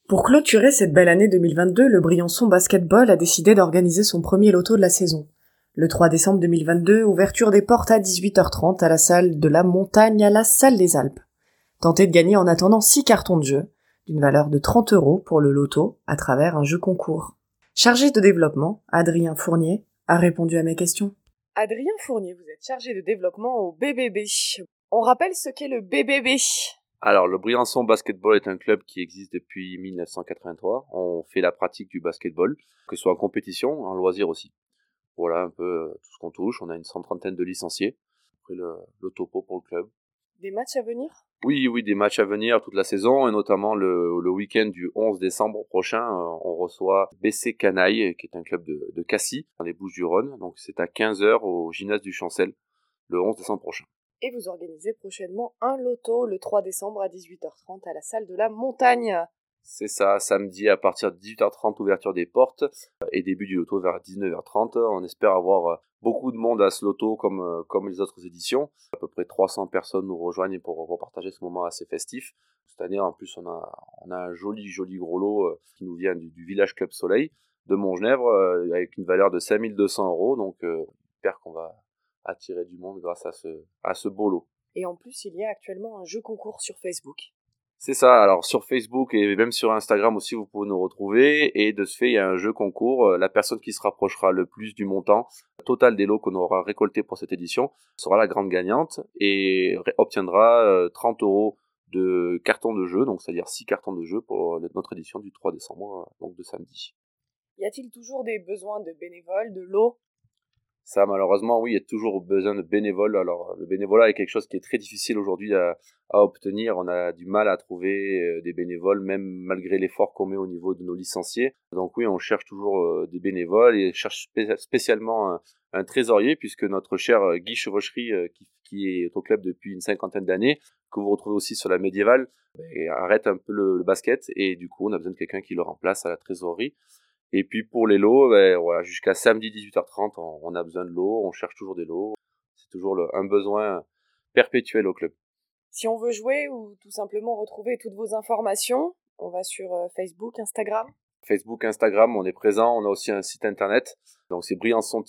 Pour clôturer cette belle année 2022, le Briançon Basketball a décidé d'organiser son premier loto de la saison. Le 3 décembre 2022, ouverture des portes à 18h30 à la salle de la Montagne à la salle des Alpes. Tentez de gagner en attendant 6 cartons de jeu, d'une valeur de 30 € pour le loto, à travers un jeu concours. Chargé de développement, Adrien Fournier a répondu à mes questions. Adrien Fournier, vous êtes chargé de développement au BBB. On rappelle ce qu'est le BBB. Alors, le Briançon Basketball est un club qui existe depuis 1983. On fait la pratique du basketball, que ce soit en compétition, en loisir aussi. Voilà un peu tout ce qu'on touche. On a une 130aine de licenciés. Après le topo pour le club. Des matchs à venir ? Oui, des matchs à venir toute la saison, et notamment le week-end du 11 décembre prochain, on reçoit BC Canaille, qui est un club de Cassis, dans les Bouches-du-Rhône. Donc c'est à 15h au gymnase du Chancel, le 11 décembre prochain. Et vous organisez prochainement un loto le 3 décembre à 18h30 à la salle de la Montagne. C'est ça, samedi à partir de 18h30, ouverture des portes, et début du loto vers 19h30. On espère avoir beaucoup de monde à ce loto comme les autres éditions. À peu près 300 personnes nous rejoignent pour partager ce moment assez festif. Cette année, en plus, on a un joli gros lot qui nous vient du Village Club Soleil de Montgenèvre, avec une valeur de 5200 €. Donc, j'espère qu'on va attirer du monde grâce à ce beau lot. Et en plus, il y a actuellement un jeu concours sur Facebook. C'est ça, alors sur Facebook et même sur Instagram aussi, vous pouvez nous retrouver, et de ce fait, il y a un jeu concours. La personne qui se rapprochera le plus du montant total des lots qu'on aura récoltés pour cette édition sera la grande gagnante et obtiendra 30 € de cartons de jeu, donc c'est-à-dire 6 cartons de jeu pour notre édition du 3 décembre, donc de samedi. Y a-t-il toujours des besoins de bénévoles, de lots ? Ça, malheureusement, oui, il y a toujours besoin de bénévoles. Alors, le bénévolat est quelque chose qui est très difficile aujourd'hui à obtenir. On a du mal à trouver des bénévoles, même malgré l'effort qu'on met au niveau de nos licenciés. Donc oui, on cherche toujours des bénévoles, et cherche spécialement un trésorier, puisque notre cher Guy Chevaucherie, qui est au club depuis une 50aine d'années, que vous retrouvez aussi sur la médiévale, arrête un peu le basket, et du coup, on a besoin de quelqu'un qui le remplace à la trésorerie. Et puis pour les lots, voilà, jusqu'à samedi 18h30, on a besoin de lots, on cherche toujours des lots. C'est toujours un besoin perpétuel au club. Si on veut jouer ou tout simplement retrouver toutes vos informations, on va sur Facebook, Instagram. Facebook, Instagram, on est présent. On a aussi un site internet, donc c'est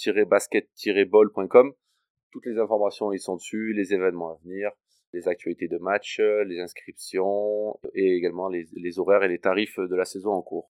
briançon-basket-ball.com. Toutes les informations y sont dessus, les événements à venir, les actualités de match, les inscriptions, et également les horaires et les tarifs de la saison en cours.